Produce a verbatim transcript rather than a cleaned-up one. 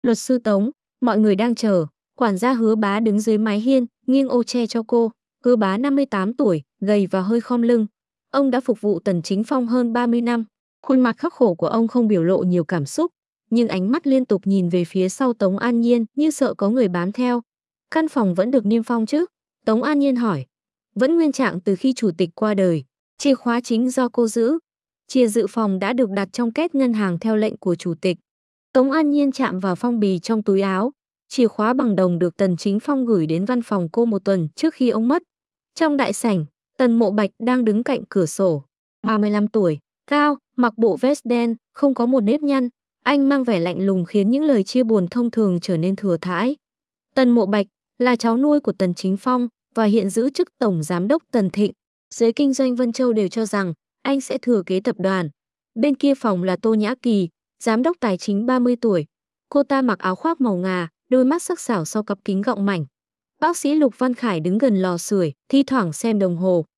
Luật sư Tống, mọi người đang chờ. Quản gia Hứa Bá đứng dưới mái hiên, nghiêng ô che cho cô. Hứa Bá năm mươi tám tuổi, gầy và hơi khom lưng. Ông đã phục vụ Tần Chính Phong hơn ba mươi năm. Khuôn mặt khắc khổ của ông không biểu lộ nhiều cảm xúc, nhưng ánh mắt liên tục nhìn về phía sau Tống An Nhiên như sợ có người bám theo. Căn phòng vẫn được niêm phong chứ? Tống An Nhiên hỏi. Vẫn nguyên trạng từ khi chủ tịch qua đời. Chìa khóa chính do cô giữ. Chìa dự phòng đã được đặt trong két ngân hàng theo lệnh của chủ tịch. Tống An Nhiên chạm vào phong bì trong túi áo. Chìa khóa bằng đồng được Tần Chính Phong gửi đến văn phòng cô một tuần trước khi ông mất. Trong đại sảnh, Tần Mộ Bạch đang đứng cạnh cửa sổ. ba mươi lăm tuổi, cao, mặc bộ vest đen, không có một nếp nhăn. Anh mang vẻ lạnh lùng khiến những lời chia buồn thông thường trở nên thừa thãi. Tần Mộ Bạch là cháu nuôi của Tần Chính Phong và hiện giữ chức Tổng Giám đốc Tần Thịnh. Giới kinh doanh Vân Châu đều cho rằng anh sẽ thừa kế tập đoàn. Bên kia phòng là Tô Nhã Kỳ, Giám đốc tài chính ba mươi tuổi. Cô ta mặc áo khoác màu ngà, đôi mắt sắc sảo sau cặp kính gọng mảnh. Bác sĩ Lục Văn Khải đứng gần lò sưởi, thi thoảng xem đồng hồ.